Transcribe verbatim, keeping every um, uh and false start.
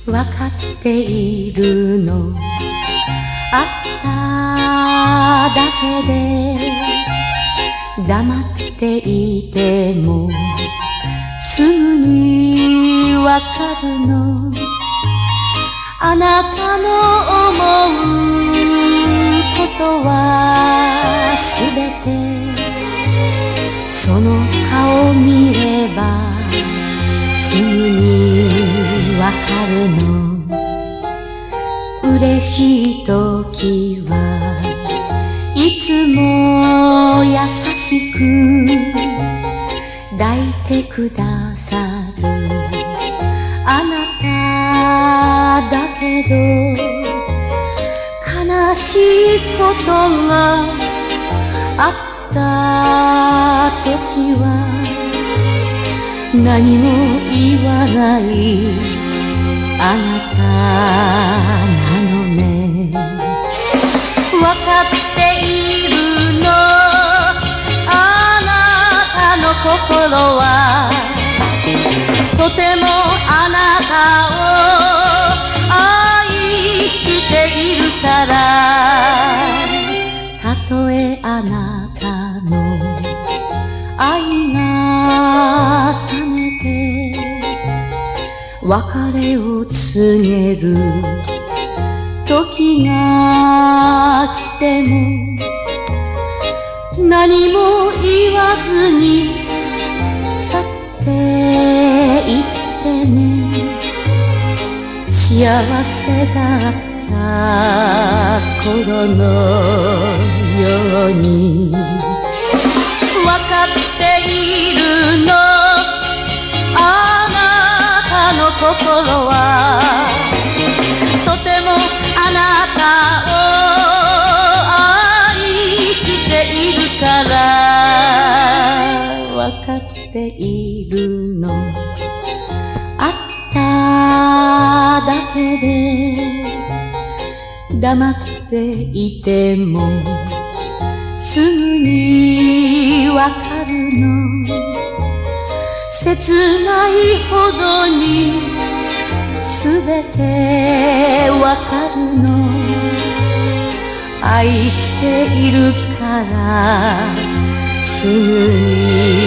わかっているのあっただけで黙っていてもすぐにわかるのあなたの思うことはすべてその顔見ればすぐにわかるの嬉しいときはいつも優しく抱いてくださるあなただけど悲しいことがあったときは何も言わないあなたなのねわかっているのあなたの心はとてもあなたを愛しているからたとえあなたの愛が冷めて別れを告げる時が来ても何も言わずに去っていってね幸せだった頃のようにわかっているのあなたの心はとてもあなたを愛しているからわかっているのあっただけで黙っていてもすぐにわかるの切ないほどにすべてわかるの愛しているからすぐに